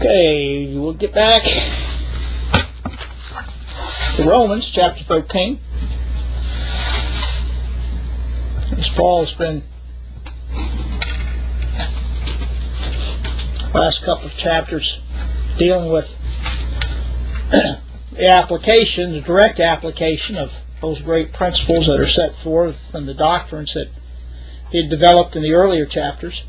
Okay, we'll get back to Romans chapter 13. As Paul has been last couple of chapters dealing with the application, the direct application of those great principles that are set forth in the doctrines that he had developed in the earlier chapters.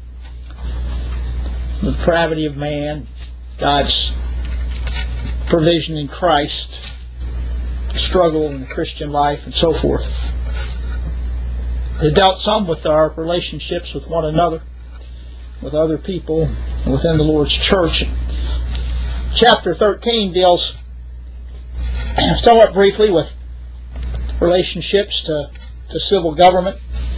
The depravity of man, God's provision in Christ, the struggle in the Christian life, and so forth. It dealt some with our relationships with one another, with other people, and within the Lord's church. Chapter 13 deals somewhat briefly with relationships to civil government.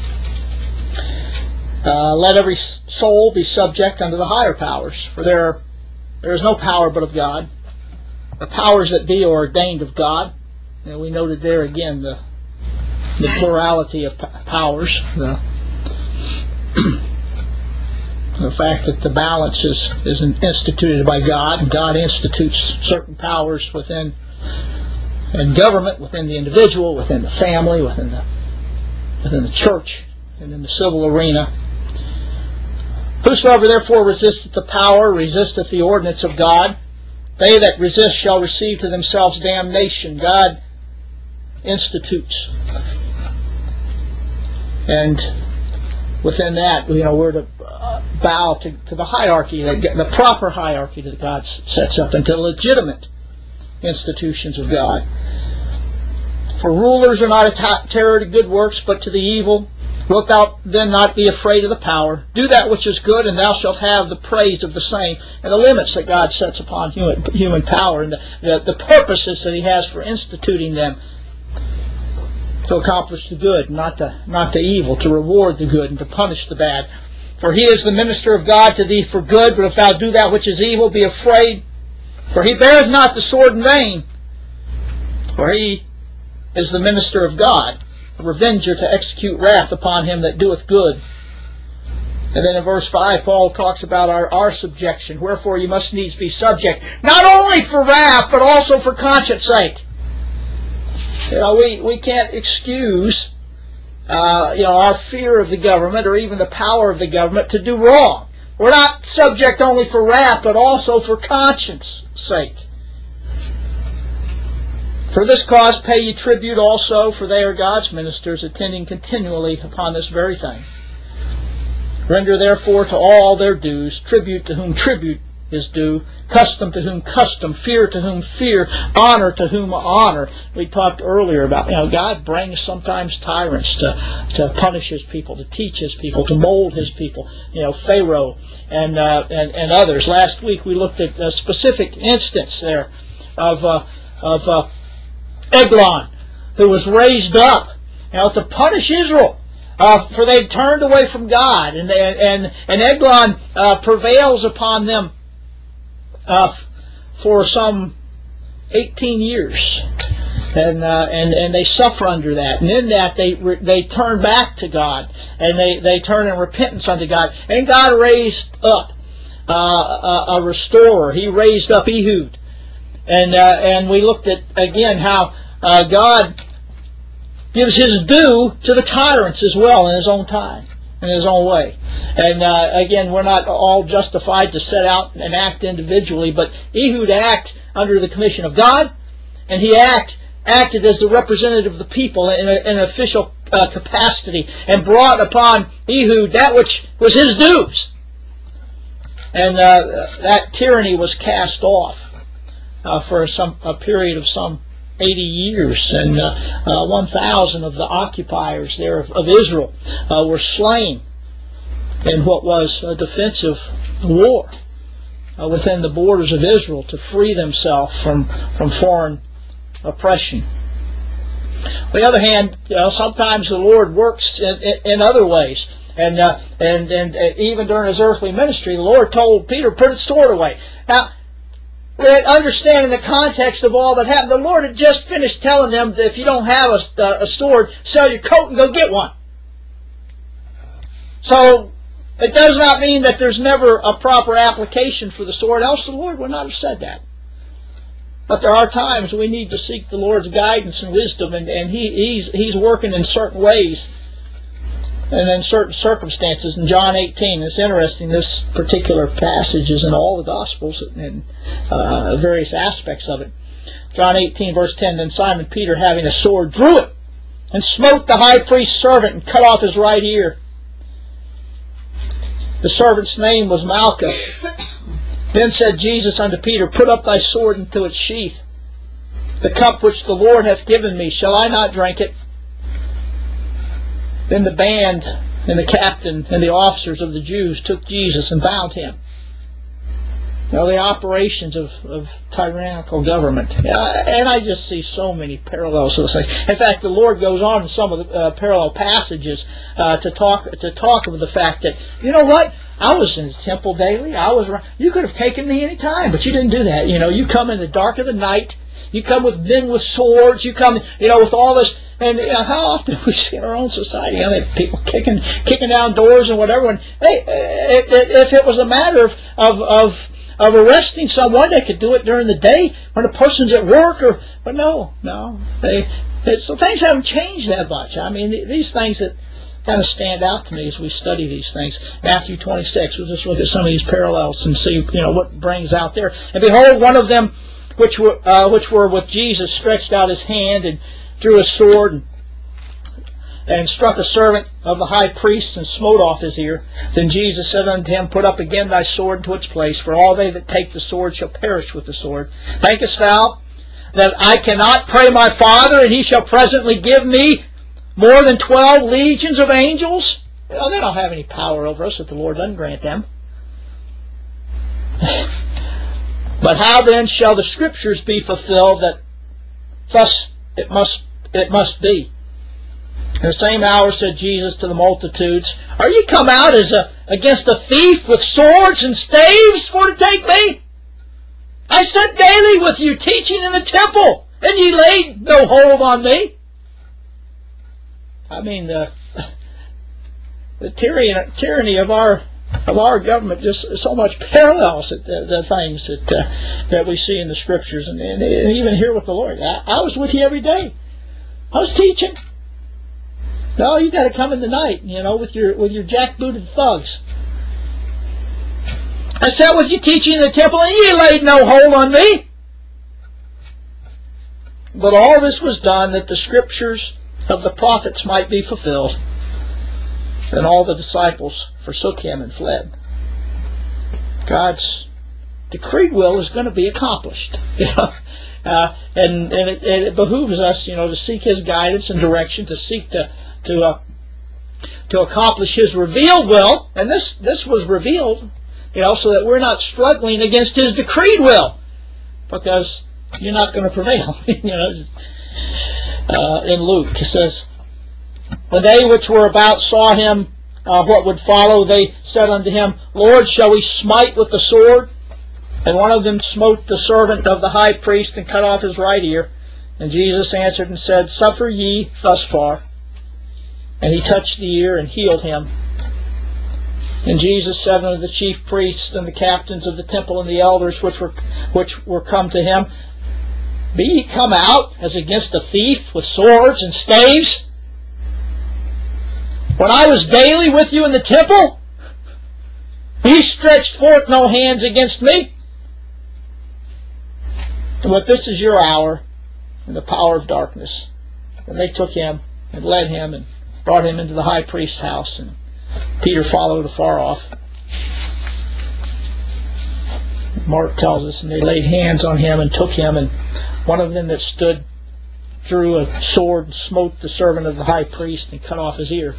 Let every soul be subject unto the higher powers, for there is no power but of God. The powers that be are ordained of God. And we noted there again the plurality of powers, the fact that the balance is instituted by God, and God institutes certain powers within government, within the individual, within the family, within the church, and in the civil arena. Whosoever therefore resisteth the power, resisteth the ordinance of God. They that resist shall receive to themselves damnation. God institutes. And within that, we're to bow to the hierarchy, the proper hierarchy that God sets up, and to legitimate institutions of God. For rulers are not a terror to good works, but to the evil. Wilt thou then not be afraid of the power? Do that which is good, and thou shalt have the praise of the same. And the limits that God sets upon human power, and the purposes that He has for instituting them to accomplish the good, not the evil, to reward the good and to punish the bad. For He is the minister of God to thee for good, but if thou do that which is evil, be afraid. For He beareth not the sword in vain, for He is the minister of God, a revenger to execute wrath upon him that doeth good. And then in verse 5, Paul talks about our subjection. Wherefore you must needs be subject, not only for wrath, but also for conscience sake. We can't excuse our fear of the government or even the power of the government to do wrong. We're not subject only for wrath, but also for conscience sake. For this cause pay ye tribute also, for they are God's ministers, attending continually upon this very thing. Render therefore to all their dues, tribute to whom tribute is due, custom to whom custom, fear to whom fear, honor to whom honor. We talked earlier about God brings sometimes tyrants to punish His people, to teach His people, to mold His people. Pharaoh and others. Last week we looked at a specific instance there of Eglon, who was raised up to punish Israel, for they turned away from God, and Eglon prevails upon them for some 18 years, and they suffer under that, and in that they turn back to God, and they turn in repentance unto God, and God raised up a restorer. He raised up Ehud. And we looked at, again, how God gives His due to the tyrants as well in His own time, in His own way. And again, we're not all justified to set out and act individually, but Ehud acted under the commission of God, and he acted as the representative of the people in an official capacity, and brought upon Ehud that which was his dues. And that tyranny was cast off. For a period of some 80 years, and 1,000 of the occupiers there of Israel were slain in what was a defensive war within the borders of Israel to free themselves from foreign oppression. On the other hand, sometimes the Lord works in other ways, and even during His earthly ministry, the Lord told Peter, "Put the sword away." Now, understanding the context of all that happened, the Lord had just finished telling them that if you don't have a sword, sell your coat and go get one. So It does not mean that there's never a proper application for the sword, else the Lord would not have said that. But there are times we need to seek the Lord's guidance and wisdom, and He's working in certain ways and in certain circumstances. In John 18, it's interesting, this particular passage is in all the Gospels and various aspects of it. John 18, verse 10, then Simon Peter, having a sword, drew it and smote the high priest's servant and cut off his right ear. The servant's name was Malchus. Then said Jesus unto Peter, put up thy sword into its sheath. The cup which the Lord hath given me, shall I not drink it? Then the band and the captain and the officers of the Jews took Jesus and bound him. Now, the operations of tyrannical government. And I just see so many parallels to this thing. In fact, the Lord goes on in some of the parallel passages to talk of the fact that, you know what? I was in the temple daily. You could have taken me any time, but you didn't do that. You come in the dark of the night. You come with men with swords. You come, with all this. And how often we see in our own society, people kicking down doors and whatever. And hey, if it was a matter of arresting someone, they could do it during the day when a person's at work. But no. So things haven't changed that much. I mean, these things that kind of stand out to me as we study these things. Matthew 26, we'll just look at some of these parallels and see, what brings out there. And behold, one of them which were with Jesus stretched out his hand and drew a sword and struck a servant of the high priest and smote off his ear. Then Jesus said unto him, put up again thy sword into its place, for all they that take the sword shall perish with the sword. Thinkest thou that I cannot pray my Father, and he shall presently give me more than 12 legions of angels? They don't have any power over us if the Lord doesn't grant them. But how then shall the Scriptures be fulfilled that thus it must be? In the same hour said Jesus to the multitudes, are ye come out against a thief with swords and staves for to take me? I sat daily with you teaching in the temple, and ye laid no hold on me. I mean, the tyranny of our government just so much parallels the things that we see in the Scriptures, and even here with the Lord. I was with you every day. I was teaching. No, you got to come in the night, with your jackbooted thugs. I sat with you teaching in the temple, and you laid no hold on me. But all this was done that the Scriptures of the prophets might be fulfilled. Then all the disciples forsook him and fled. God's decreed will is going to be accomplished. And it behooves us, to seek His guidance and direction, to seek to accomplish His revealed will. And this was revealed, so that we're not struggling against His decreed will, because you're not going to prevail. In Luke, it says, when they which were about saw him, what would follow, they said unto him, Lord, shall we smite with the sword? And one of them smote the servant of the high priest and cut off his right ear. And Jesus answered and said, suffer ye thus far. And he touched the ear and healed him. And Jesus said unto the chief priests and the captains of the temple and the elders which were come to him, be ye come out as against a thief with swords and staves? When I was daily with you in the temple, ye stretched forth no hands against me. But this is your hour and the power of darkness. And they took him and led him and brought him into the high priest's house. And Peter followed afar off. Mark tells us, and they laid hands on him and took him, and one of them that stood drew a sword and smote the servant of the high priest and cut off his ear.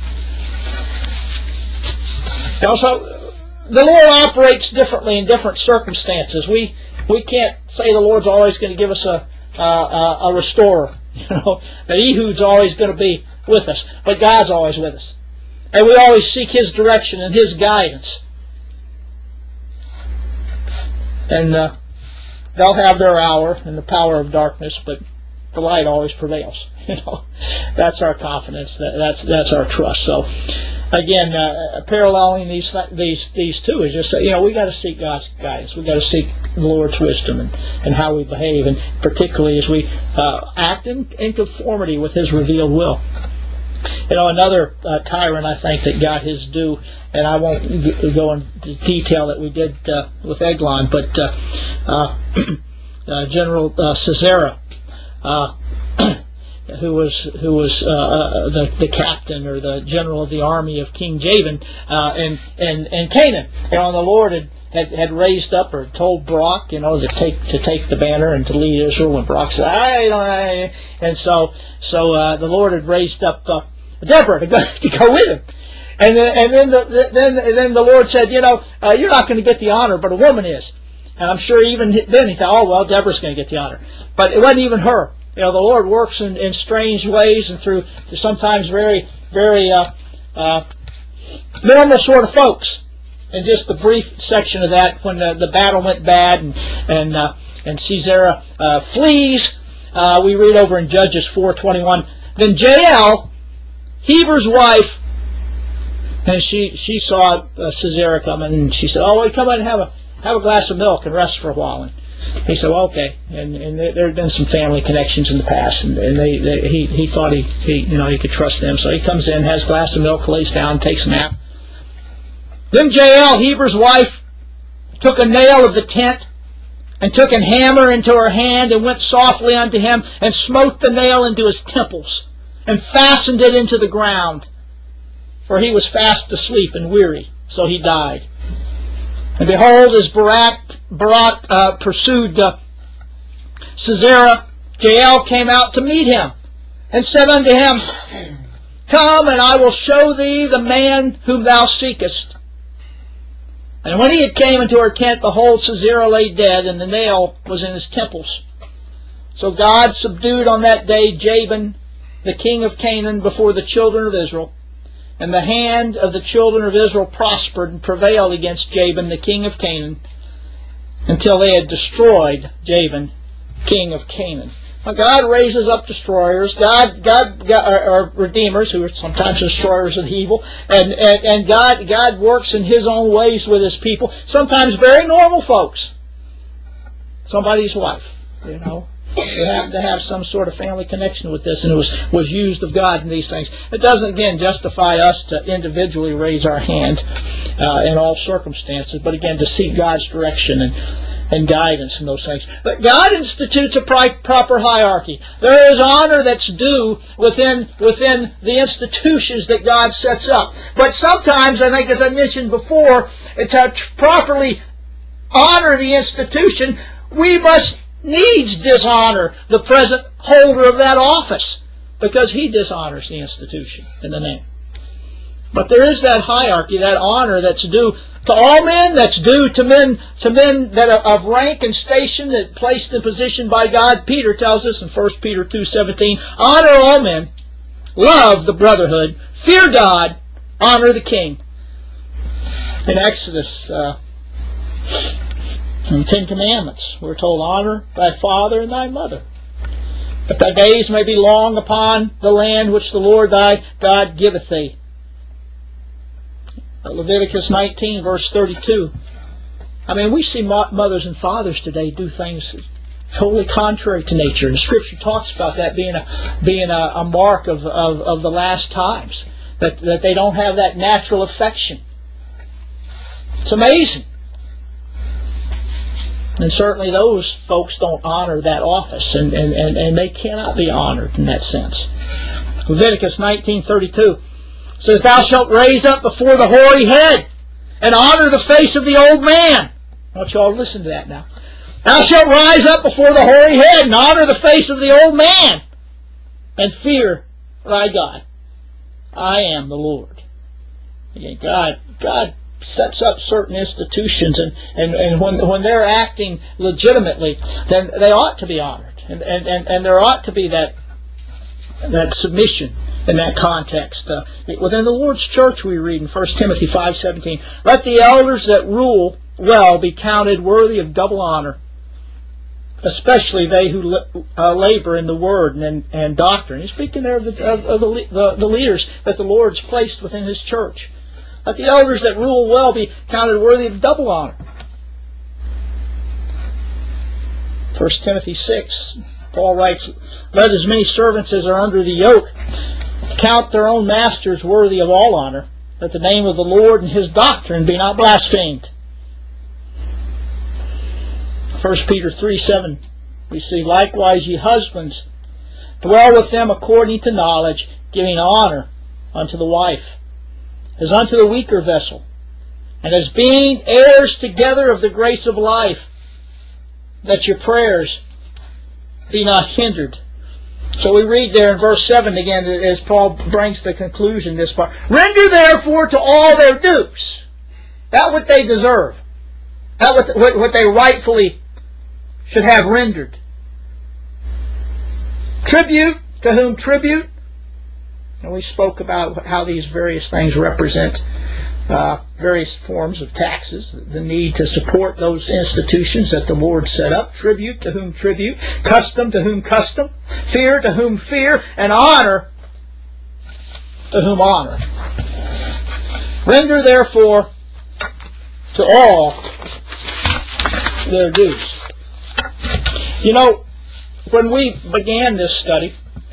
Also, the Lord operates differently in different circumstances. We can't say the Lord's always going to give us a restorer. That Ehud's always going to be with us, but God's always with us, and we always seek His direction and His guidance. And they'll have their hour in the power of darkness, but the light always prevails. That's our confidence. That's our trust. So again, paralleling these two is just, we got to seek God's guidance. We got to seek the Lord's wisdom and how we behave, and particularly as we act in conformity with His revealed will. Another tyrant, I think, that got his due, and I won't go into detail that we did with Eglon, but General Sisera, who was the captain or the general of the army of King Jabin in Canaan. The Lord had raised up or told Barak, to take the banner and to lead Israel. And Barak said, and so the Lord had raised up Deborah to go with him. And then the Lord said, you're not going to get the honor, but a woman is. And I'm sure even then he thought, Deborah's going to get the honor. But it wasn't even her. The Lord works in strange ways and through sometimes very, very normal sort of folks. And just the brief section of that, when the battle went bad and Sisera flees, we read over in Judges 4:21. Then Jael, Heber's wife, and she saw Sisera coming, and she said, come in and have a glass of milk and rest for a while. And he said, okay. And there had been some family connections in the past, and he thought he could trust them. So he comes in, has a glass of milk, lays down, takes a nap. Then Jael, Heber's wife, took a nail of the tent and took a hammer into her hand and went softly unto him and smote the nail into his temples and fastened it into the ground. For he was fast asleep and weary, so he died. And behold, as Barak pursued Sisera, Jael came out to meet him and said unto him, Come, and I will show thee the man whom thou seekest. And when he had came into her tent, behold, Sisera lay dead, and the nail was in his temples. So God subdued on that day Jabin, the king of Canaan, before the children of Israel. And the hand of the children of Israel prospered and prevailed against Jabin, the king of Canaan, until they had destroyed Jabin, king of Canaan. Now God raises up destroyers. God are redeemers, who are sometimes destroyers of the evil. And God works in His own ways with His people. Sometimes very normal folks. Somebody's wife, They happen to have some sort of family connection with this, and it was used of God in these things. It doesn't, again, justify us to individually raise our hands in all circumstances, but again, to seek God's direction and guidance in those things. But God institutes a proper hierarchy. There is honor that's due within the institutions that God sets up. But sometimes, I think, as I mentioned before, to properly honor the institution, we must needs dishonor the present holder of that office, because he dishonors the institution in the name. But there is that hierarchy, that honor that's due to all men, that's due to men that are of rank and station, that placed in position by God. Peter tells us in 1 Peter 2:17, honor all men, love the brotherhood, fear God, honor the king. In Exodus, in the Ten Commandments, we're told, honor thy father and thy mother, that thy days may be long upon the land which the Lord thy God giveth thee. Leviticus 19, verse 32. We see mothers and fathers today do things totally contrary to nature. And Scripture talks about that being a mark of the last times, that they don't have that natural affection. It's amazing. And certainly those folks don't honor that office, and they cannot be honored in that sense. Leviticus 19:32 says, Thou shalt raise up before the hoary head, and honor the face of the old man. I want you all to listen to that now. Thou shalt rise up before the hoary head, and honor the face of the old man, and fear thy God. I am the Lord. Again, God sets up certain institutions, and when they're acting legitimately, then they ought to be honored, and there ought to be that submission in that context. Within the Lord's church, we read in 1 Timothy 5:17, let the elders that rule well be counted worthy of double honor, especially they who labor in the word and doctrine. He's speaking there of the leaders that the Lord's placed within His church. Let the elders that rule well be counted worthy of double honor. 1 Timothy 6, Paul writes, "Let as many servants as are under the yoke count their own masters worthy of all honor, that the name of the Lord and His doctrine be not blasphemed." 1 Peter 3:7, we see, "Likewise ye husbands, dwell with them according to knowledge, giving honor unto the wife, as unto the weaker vessel, and as being heirs together of the grace of life, that your prayers be not hindered." So we read there in verse 7 again, as Paul brings the conclusion this part. "Render therefore to all their dues," that what they deserve, that what they rightfully should have rendered. "Tribute to whom tribute," and we spoke about how these various things represent various forms of taxes, the need to support those institutions that the Lord set up. Tribute to whom tribute, custom to whom custom, fear to whom fear, and honor to whom honor. "Render therefore to all their dues." You know, when we began this study,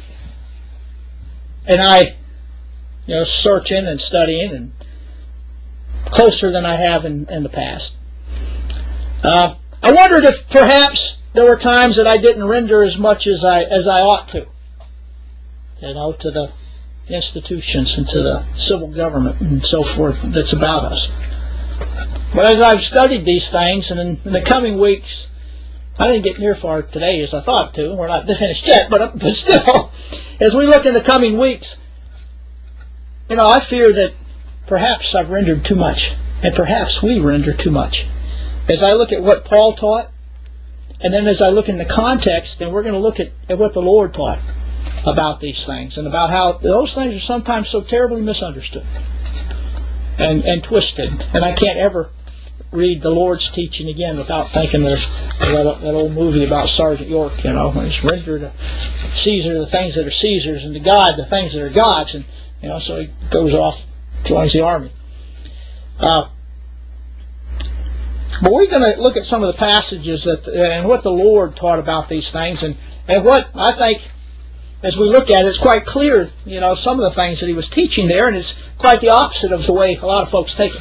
and I, searching and studying and closer than I have in the past, I wondered if perhaps there were times that I didn't render as much as I ought to, to the institutions and to the civil government and so forth that's about us. But as I've studied these things, and in the coming weeks, I didn't get near far today as I thought to. We're not finished yet, but still, as we look in the coming weeks, I fear that perhaps I've rendered too much, and perhaps we render too much. As I look at what Paul taught, and then as I look in the context, then we're going to look at what the Lord taught about these things, and about how those things are sometimes so terribly misunderstood and twisted. And I can't ever read the Lord's teaching again without thinking of that old movie about Sergeant York, when it's render to Caesar the things that are Caesar's, and to God the things that are God's, and so he goes off, joins the army. But we're going to look at some of the passages and what the Lord taught about these things, and what I think, as we look at it, it's quite clear, some of the things that he was teaching there, and it's quite the opposite of the way a lot of folks take it.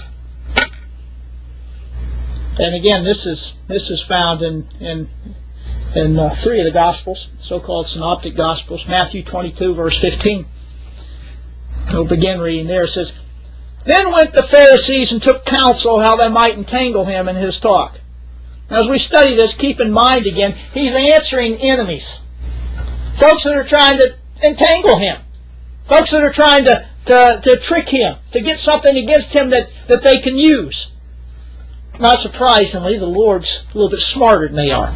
And again, this is found in three of the Gospels, so-called Synoptic Gospels. Matthew 22, verse 15. We'll begin reading there. It says, "Then went the Pharisees and took counsel how they might entangle him in his talk." Now, as we study this, keep in mind again, he's answering enemies. Folks that are trying to entangle him. Folks that are trying to trick him, to get something against him that they can use. Not surprisingly, the Lord's a little bit smarter than they are.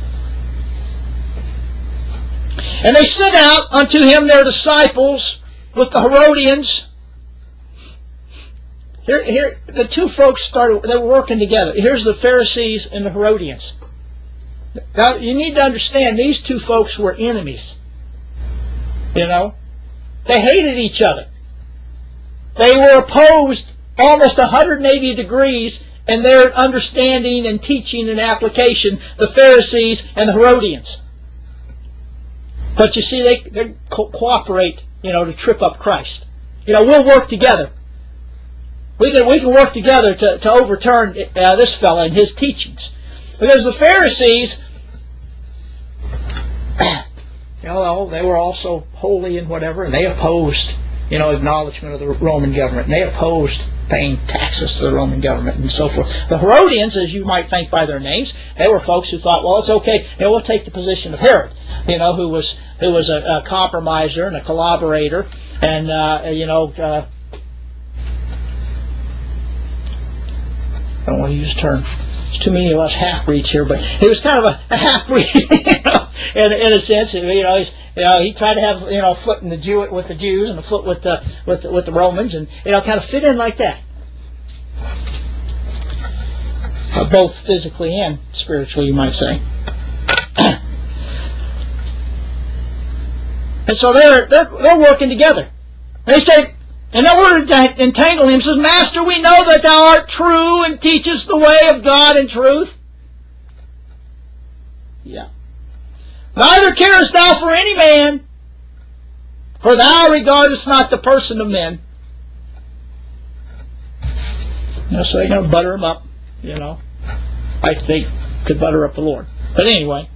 "And they sent out unto him their disciples with the Herodians." Here, the two folks they were working together. Here's the Pharisees and the Herodians. Now, you need to understand, these two folks were enemies. They hated each other. They were opposed almost 180 degrees in their understanding and teaching and application, the Pharisees and the Herodians. But you see, they cooperate, to trip up Christ. We'll work together. We can work together to overturn this fellow and his teachings. Because the Pharisees, they were also holy and whatever, and they opposed, acknowledgement of the Roman government. And they opposed paying taxes to the Roman government and so forth. The Herodians, as you might think by their names, they were folks who thought, well, it's okay, we'll take the position of Herod, who was a compromiser and a collaborator, and I don't want to use the term. There's too many of us half-breeds here, but he was kind of a half-breed, in a sense. He tried to have a foot in with the Jews and a foot with the Romans, and kind of fit in like that, both physically and spiritually, you might say. And so they're working together. They say, in order to entangle him, says, Master, we know that thou art true and teachest the way of God in truth. Yeah. Neither carest thou for any man, for thou regardest not the person of men. So they're going to butter him up, like they could butter up the Lord. But anyway,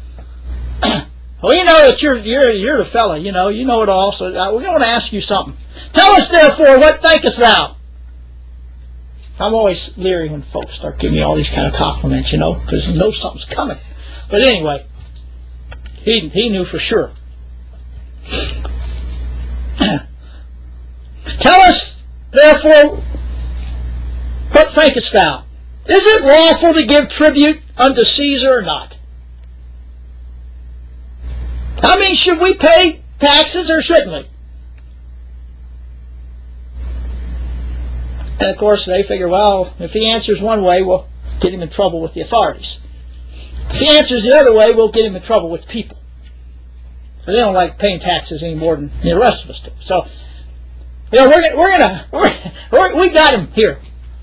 we know that you're the fella, you know it all. So we're going to ask you something. Tell us therefore, what thinkest thou? I'm always leery when folks start giving me all these kind of compliments, because he knows something's coming. But anyway, he knew for sure. Tell us therefore, what thinkest thou? Is it lawful to give tribute unto Caesar or not? I mean, should we pay taxes or shouldn't we? And of course they figure, well, if he answers one way, we'll get him in trouble with the authorities. If he answers the other way, we'll get him in trouble with people. So they don't like paying taxes any more than the rest of us do. So, we got him here.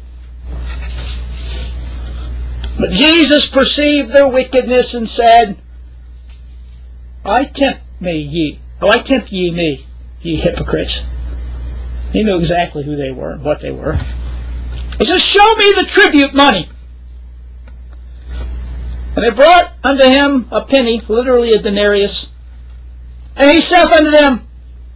But Jesus perceived their wickedness and said, Why tempt ye me, ye hypocrites? He knew exactly who they were and what they were. He says, Show me the tribute money. And they brought unto him a penny, literally a denarius. And he saith unto them,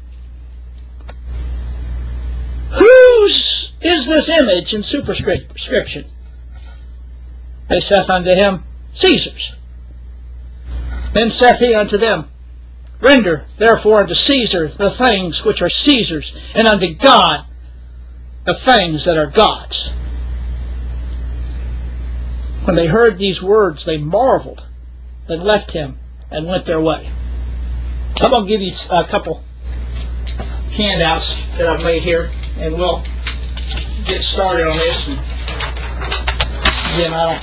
Whose is this image and superscription? They saith unto him, Caesar's. Then saith he unto them, Render therefore unto Caesar the things which are Caesar's, and unto God the things that are God's. When they heard these words, they marveled, and left him, and went their way. I'm going to give you a couple handouts that I've made here, and we'll get started on this. And again, I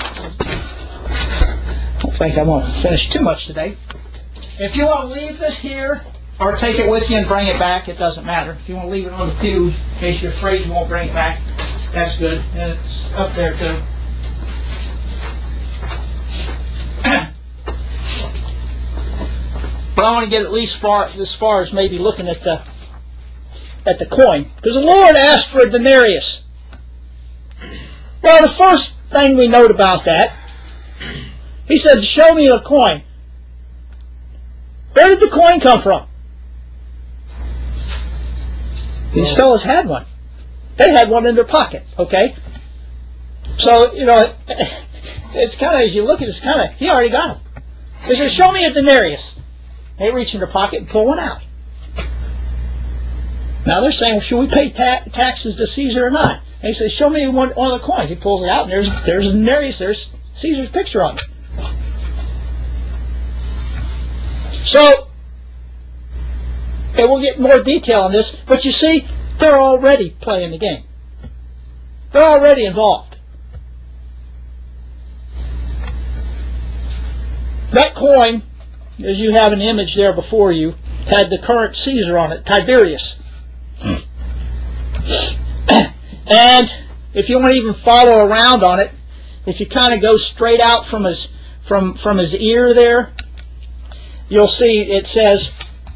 don't think I want to finish too much today. If you want to leave this here, or take it with you and bring it back, it doesn't matter. If you want to leave it on the pew, in case you're afraid you won't bring it back, that's good. And it's up there too. But I want to get at least as far as maybe looking at the coin. Because the Lord asked for a denarius. Well, the first thing we note about that, he said, Show me a coin. Where did the coin come from? These fellas had one. They had one in their pocket, okay? So, it's kind of, as you look at it, it's kind of, he already got it. He said, Show me a denarius. They reach in their pocket and pull one out. Now they're saying, well, should we pay taxes to Caesar or not? And he says, Show me one of the coins. He pulls it out, and there's a denarius. There's Caesar's picture on it. So, and we'll get more detail on this, but you see, they're already playing the game. They're already involved. That coin, as you have an image there before you, had the current Caesar on it, Tiberius. And if you want to even follow around on it, if you kind of go straight out from his ear there, you'll see it says,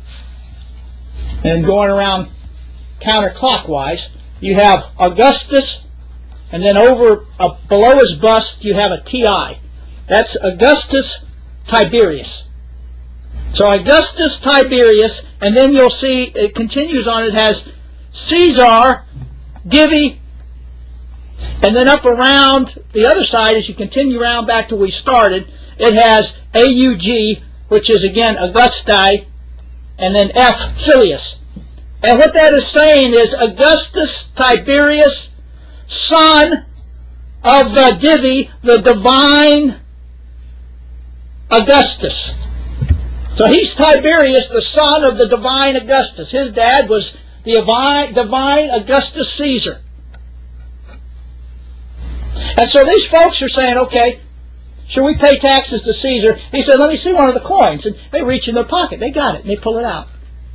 and going around counterclockwise, you have Augustus, and then over below his bust you have a TI. That's Augustus Tiberius. So Augustus Tiberius, and then you'll see it continues on. It has Caesar, Divi, and then up around the other side, as you continue around back to where we started, it has AUG, which is again Augusti, and then F Filius. And what that is saying is Augustus Tiberius, son of the Divi, the divine Augustus. So he's Tiberius, the son of the divine Augustus. His dad was the divine Augustus Caesar. And so these folks are saying, okay, should we pay taxes to Caesar? He said, let me see one of the coins. And they reach in their pocket. They got it, and they pull it out.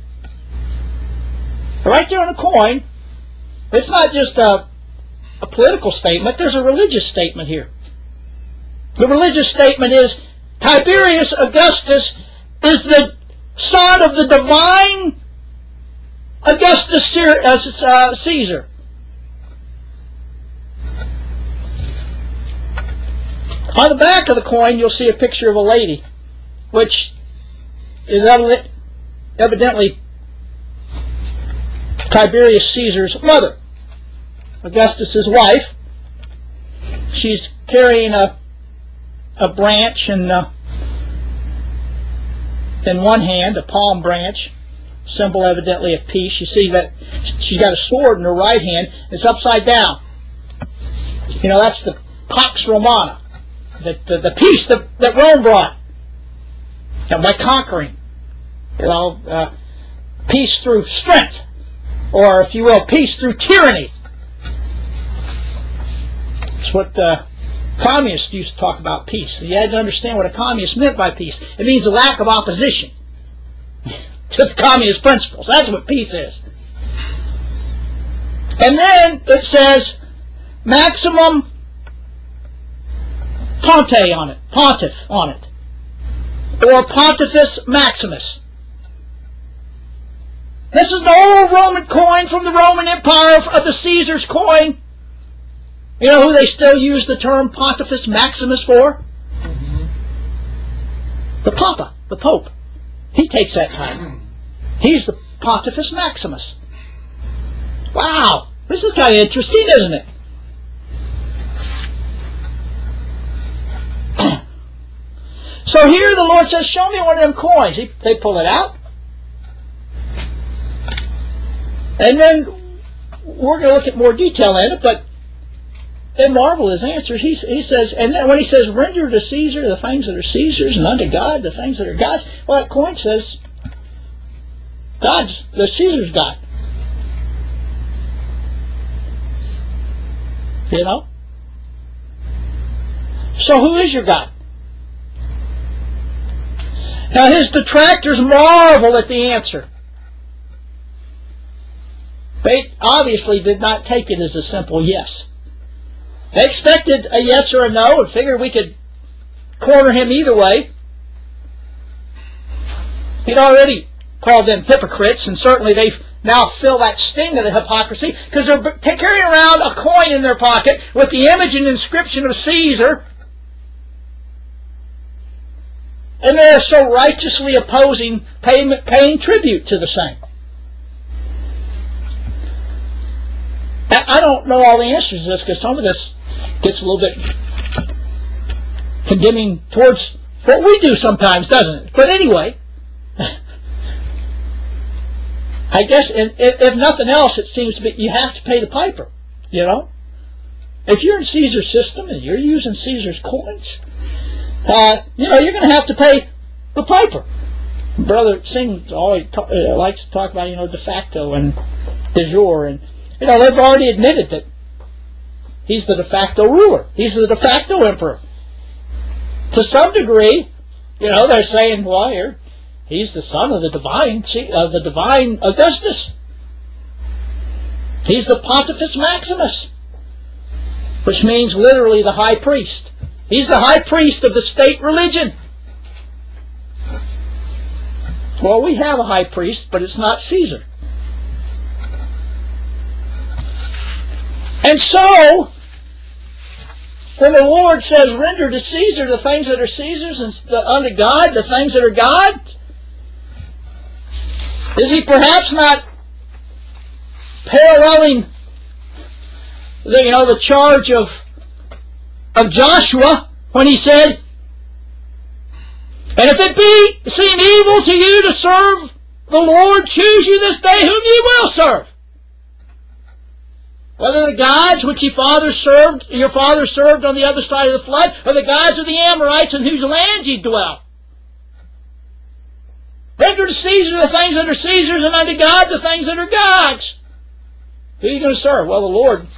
Right there on the coin, it's not just a political statement. There's a religious statement here. The religious statement is Tiberius Augustus is the son of the divine Augustus Caesar. On the back of the coin, you'll see a picture of a lady, which is evidently Tiberius Caesar's mother, Augustus's wife. She's carrying a branch in one hand, a palm branch, symbol evidently of peace. You see that she's got a sword in her right hand. It's upside down. You know, that's the Pax Romana, the peace that Rome brought, and by conquering. You know, peace through strength, or if you will, peace through tyranny. It's what the communists used to talk about peace. You had to understand what a communist meant by peace. It means a lack of opposition to the communist principles. That's what peace is. And then it says Maximum Ponte on it, Pontiff on it, or Pontifex Maximus. This is the old Roman coin from the Roman Empire, of the Caesar's coin. You know who they still use the term Pontifex Maximus for? The Papa, the Pope. He takes that title. He's the Pontifex Maximus. Wow, this is kind of interesting, isn't it? So here the Lord says, show me one of them coins. They pull it out. And then we're going to look at more detail in it, but they marvel his answer. He says, and then when he says, render to Caesar the things that are Caesar's, and unto God the things that are God's, well, that coin says, the Caesar's God. You know? So who is your God? Now his detractors marvel at the answer. They obviously did not take it as a simple yes. They expected a yes or a no and figured we could corner him either way. He'd already called them hypocrites, and certainly they now feel that sting of the hypocrisy because they're carrying around a coin in their pocket with the image and inscription of Caesar, and they're so righteously opposing paying tribute to the same. I don't know all the answers to this because some of this gets a little bit condemning towards what we do sometimes, doesn't it? But anyway, I guess if nothing else, it seems to be you have to pay the piper. You know, if you're in Caesar's system and you're using Caesar's coins, you know, you're going to have to pay the piper. Brother Singh always likes to talk about, you know, de facto and de jure, and you know, they've already admitted that he's the de facto ruler. He's the de facto emperor. To some degree, you know, they're saying, well, here, he's the son of the divine Augustus. He's the Pontifex Maximus, which means literally the high priest. He's the high priest of the state religion. Well, we have a high priest, but it's not Caesar. And so, when the Lord says, render to Caesar the things that are Caesar's, and unto God the things that are God, is he perhaps not paralleling the charge of Joshua when he said, and if it seem evil to you to serve the Lord, choose you this day whom ye will serve. Whether the gods which your father served on the other side of the flood, or the gods of the Amorites in whose lands ye dwell. Render to Caesar the things that are Caesar's, and unto God the things that are God's. Who are you going to serve? Well, the Lord.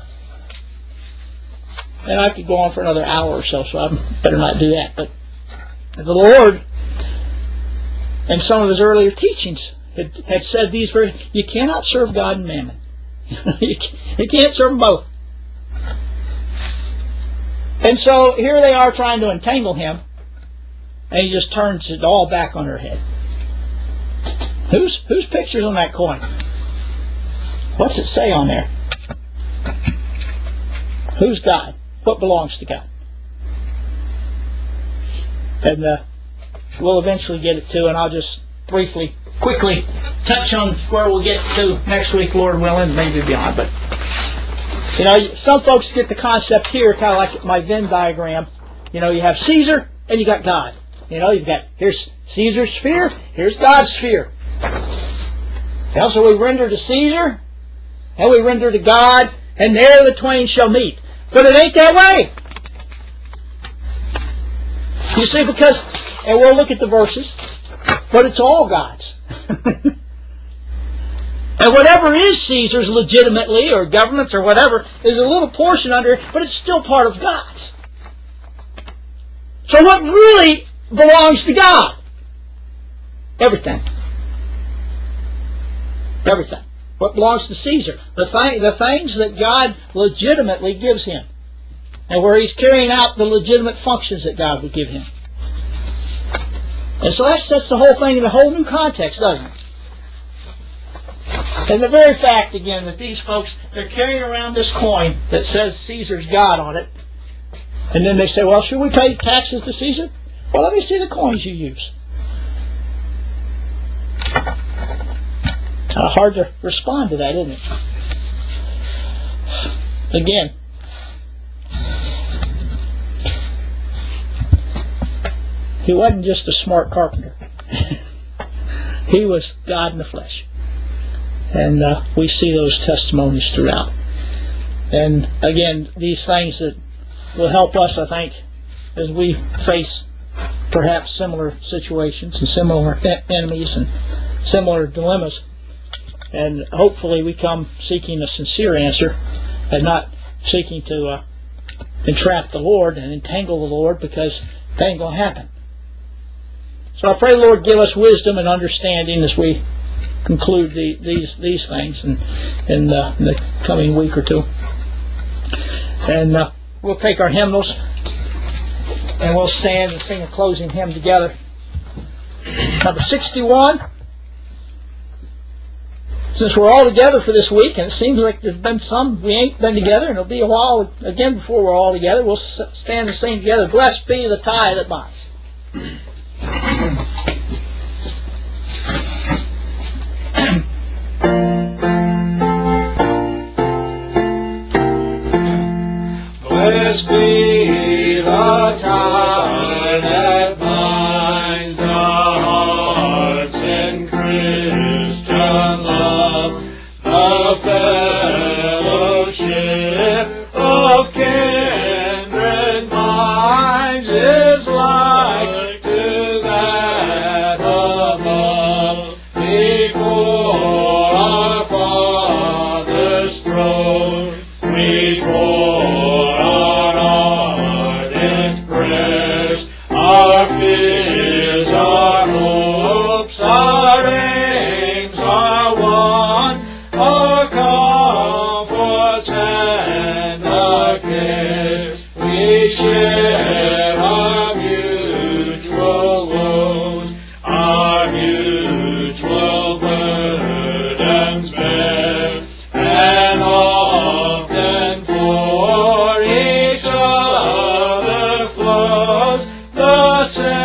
And I could go on for another hour or so I better not do that. But the Lord, in some of his earlier teachings, had said these very, you cannot serve God and mammon. You can't serve them both. And so here they are trying to entangle him, and he just turns it all back on her head. Whose picture's on that coin? What's it say on there? Who's God? What belongs to God? And we'll eventually get it to, and I'll just quickly touch on where we'll get to next week, Lord willing, maybe beyond. But some folks get the concept here, kind of like my Venn diagram. You have Caesar and you got God. You've got, here's Caesar's sphere, here's God's sphere. So we render to Caesar and we render to God, and there the twain shall meet. But it ain't that way. You see, because, and we'll look at the verses, but it's all God's. And whatever is Caesar's legitimately, or governments or whatever, is a little portion under it, but it's still part of God's. So what really belongs to God? Everything. Everything. What belongs to Caesar? The things that God legitimately gives him. And where he's carrying out the legitimate functions that God would give him. And so that sets the whole thing in a whole new context, doesn't it? And the very fact, again, that these folks, they're carrying around this coin that says Caesar's God on it. And then they say, well, should we pay taxes to Caesar? Well, let me see the coins you use. Hard to respond to that, isn't it? Again, he wasn't just a smart carpenter. He was God in the flesh. And we see those testimonies throughout. And again, these things that will help us, I think, as we face perhaps similar situations and similar enemies and similar dilemmas. And hopefully we come seeking a sincere answer and not seeking to entrap the Lord and entangle the Lord, because that ain't going to happen. So I pray the Lord give us wisdom and understanding as we conclude these things in the coming week or two. And we'll take our hymnals and we'll stand and sing a closing hymn together. Number 61. Since we're all together for this week, and it seems like there's been some we ain't been together, and it'll be a while again before we're all together, we'll stand and sing together, Blessed Be the Tie That Binds. Blessed be the tie that binds our hearts in Christian love, the fellowship of kindred minds is like to that above. Before our Father's throne we pour our ardent prayers, our fears, our hopes, our aims, our wants, our comforts and our cares. We share our mutual woes, our mutual burdens bear, and often for each other flows the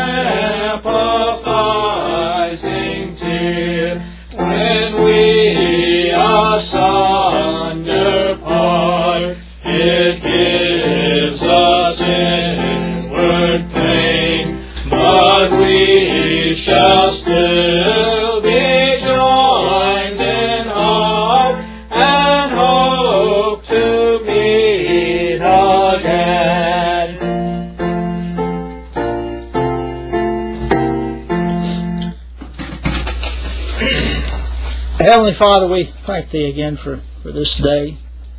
sympathizing tear. When we asunder part, it gives us inward pain, but we shall still be joined in heart and hope to meet again. Heavenly Father, we thank Thee again for this day.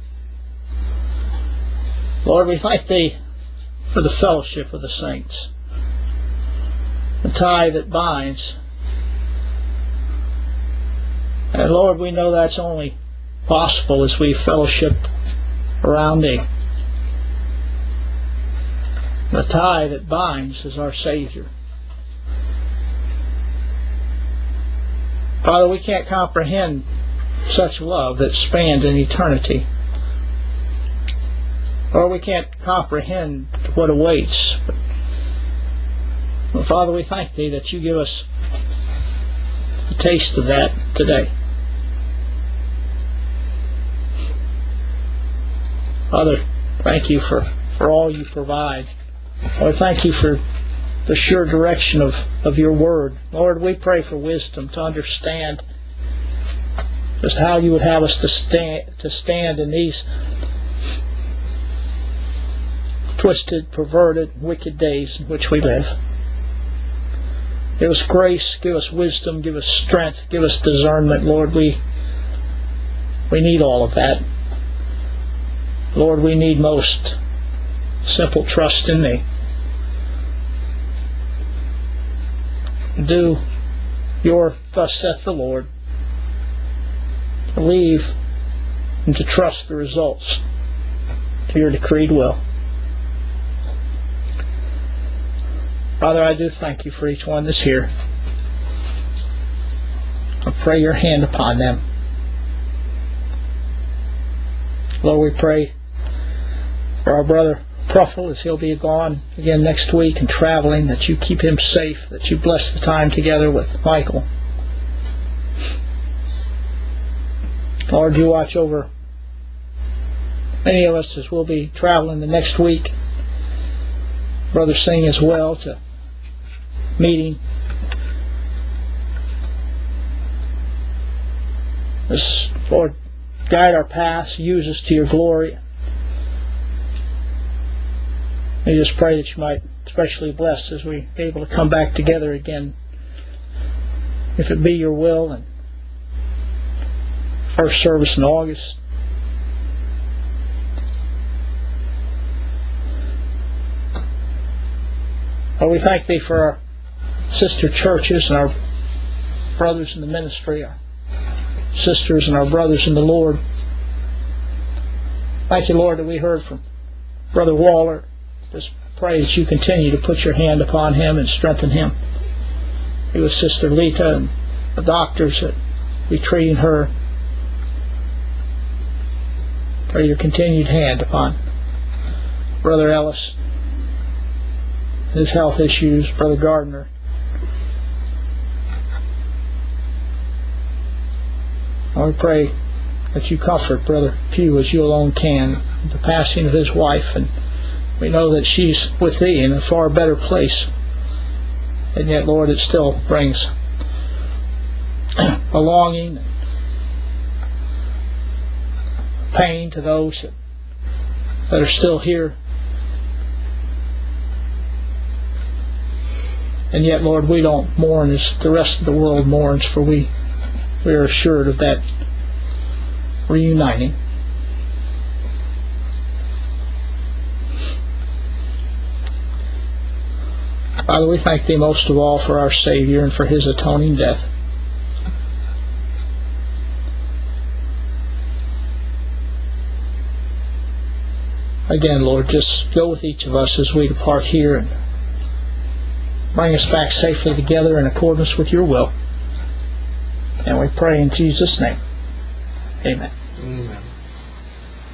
Lord, we thank Thee for the fellowship of the saints, the tie that binds. And Lord, we know that's only possible as we fellowship around Thee. The tie that binds is our Savior. Father, we can't comprehend such love that spanned an eternity. Or we can't comprehend what awaits. But Father, we thank Thee that You give us a taste of that today. Father, thank You for all You provide. Lord, thank You for the sure direction of Your Word. Lord, we pray for wisdom to understand just how You would have us to stand in these twisted, perverted, wicked days in which we live. Give us grace, give us wisdom, give us strength, give us discernment. Lord, we need all of that. Lord, we need most simple trust in Thee. Do Your thus saith the Lord. Believe and to trust the results to Your decreed will. Father, I do thank You for each one that's here. I pray Your hand upon them. Lord, we pray for our brother Pruffle as he'll be gone again next week and traveling, that You keep him safe, that You bless the time together with Michael. Lord, You watch over many of us as we'll be traveling the next week. Brother Singh as well to meeting. This, Lord, guide our paths, use us to Your glory. We just pray that You might especially bless as we are able to come back together again, if it be Your will, and first service in August. Lord, we thank Thee for our sister churches and our brothers in the ministry, our sisters and our brothers in the Lord. Thank You, Lord, that we heard from Brother Waller. Just pray that You continue to put Your hand upon him and strengthen him. Be with Sister Lita and the doctors that be treating her. Pray Your continued hand upon Brother Ellis, his health issues, Brother Gardner. I pray that You comfort Brother Pugh as You alone can, the passing of his wife, and we know that she's with Thee in a far better place. And yet, Lord, it still brings a longing, pain to those that are still here. And yet, Lord, we don't mourn as the rest of the world mourns, for we are assured of that reuniting. Father, we thank Thee most of all for our Savior and for His atoning death. Again, Lord, just go with each of us as we depart here and bring us back safely together in accordance with Your will. And we pray in Jesus' name. Amen. Amen.